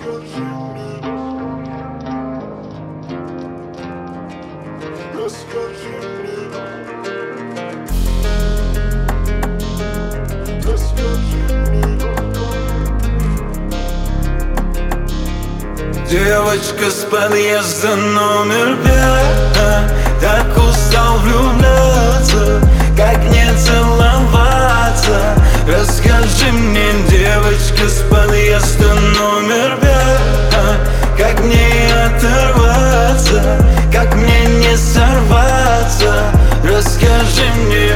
Девочка с подъезда номер 5, так устал влюбляться, как не целоваться. Расскажи мне, девочка с подъезда номер 5, как мне оторваться, как мне не сорваться. Расскажи мне.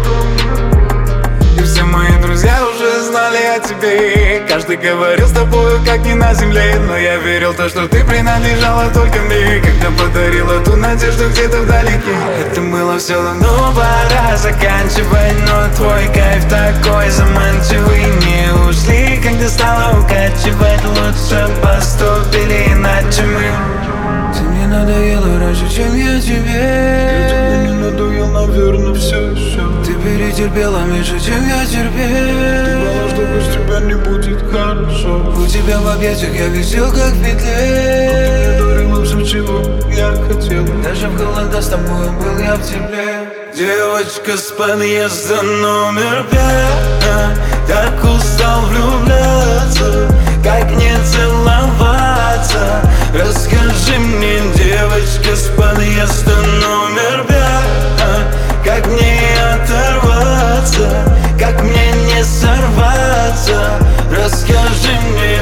И все мои друзья уже знали о тебе. Каждый говорил с тобою, как не на земле. Но я верил в то, что ты принадлежала только мне, когда подарила ту надежду где-то вдалеке. Это было все давно, пора заканчивать. Но твой кайф такой заманчивый. Не ушли, когда стало укачивать. Лучше поступили иначе мы. Ты мне надоела раньше, чем я тебе. Я тебе не надоел, наверное, все еще. Ты перетерпела меньше, чем я терпел. Думала, что без тебя не будет хорошо. У тебя в объятиях я висел, как в петле. Но ты мне дарила все, чего я хотел. Даже в холода с тобой был я в тепле. Девочка с подъезда номер 5, так устал влюбляться, как не целоваться. Расскажи мне, девочка с подъезда номер 5, как мне оторваться, как мне не сорваться. Расскажи мне.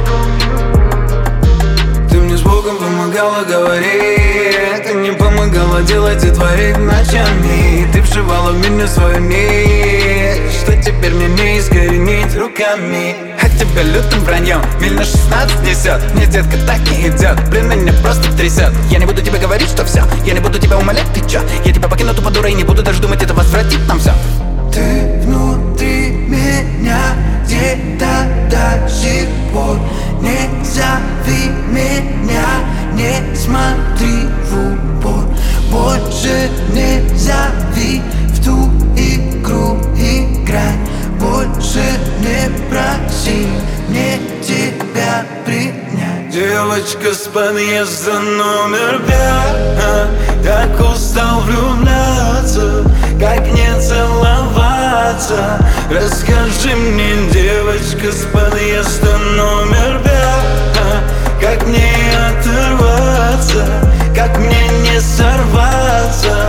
Ты мне с Богом помогала говорить, ты мне помогала делать и творить ночами. Ты вшивала в меня свою нить, что теперь мне не искоренить руками. От тебя лютым враньем миль на 16 несет. Мне, детка, так не идет, блин, меня просто трясет. Я не буду тебе говорить, что все, я не буду тебя умолять, ты чё? Я тебя покину тупо дурой, не буду даже думать, это возвратит нам все. Ты внутри меня где-то до сих пор. Не зови меня, не смотри в упор. Больше не зови, в ту игру играй. Больше не проси мне тебя принять. Девочка с подъезда номер 5, так устал влюбляться, как не целоваться. Расскажи мне, девочка с подъезда номер 5, как мне оторваться, как мне не сорваться.